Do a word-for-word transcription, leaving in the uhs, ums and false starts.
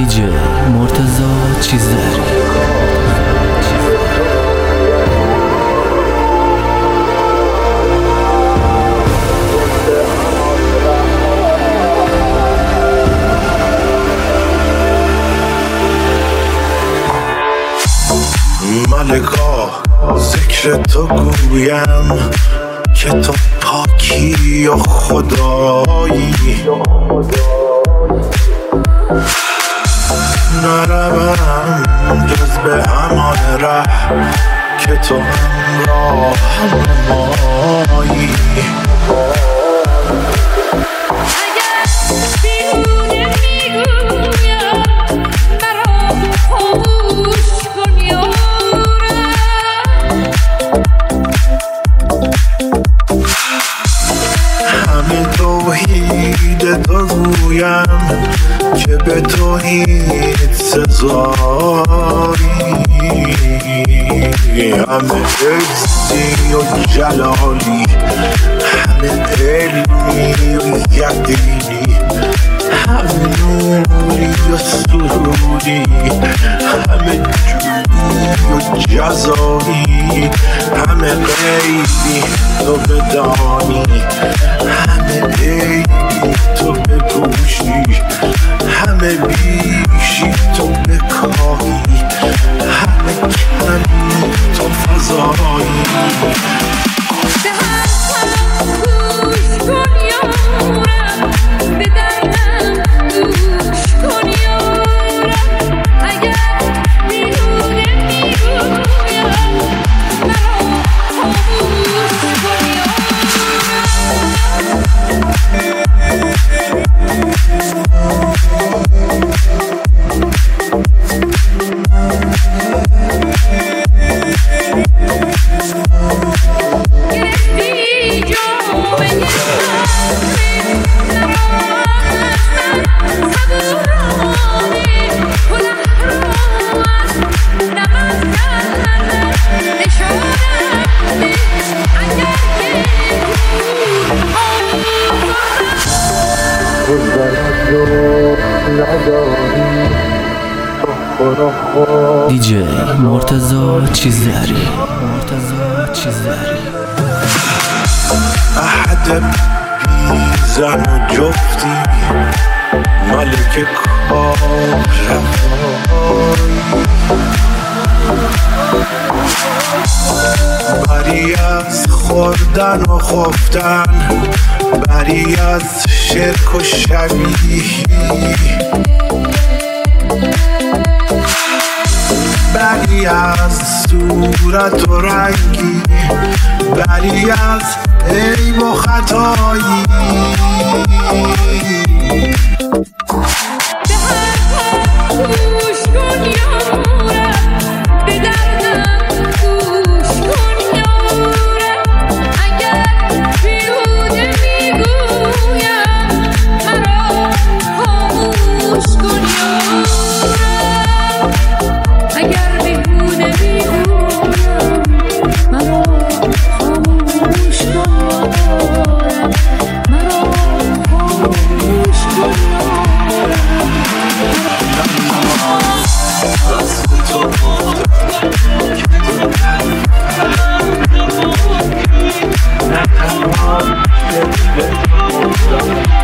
دیجی مرتضی چیزداری. ملکا ذکر تو گویم که تو پاکی و خدایی، نروم جز به همان ره که تو همراه همایی. توحید تو گویم که به توحید سزایی، همه عزی و جلالی، همه علمی و یقینی، همه نوری و سرودی، همه جویی و جزایی، همه غیبی تو بدانی، همه عیبی تو بپوشی، همه بیشی تو بکاهی، همه کمی تو فضایی. به هر طرف گوش کن یارم، به دردم گوش کن یارم، اگر بیهوده میگویم مرا خاموش کن دیجی مرتضی چیزداری. مرتضی چیزداری. احد بیزن و جفتی، ملک کار بری از خوردن و خفتن، بری از شرک و شبیهی، بری از صورت و رنگی، بری از عیب و خطایی. به هر طرف گوش کن یارم، به دردم گوش کن یارم، اگر بیهوده میگویم مرا خاموش کن یارم، اگر بیهوده میگویم مرا خاموش کن یارم، مرا خاموش کن یارم.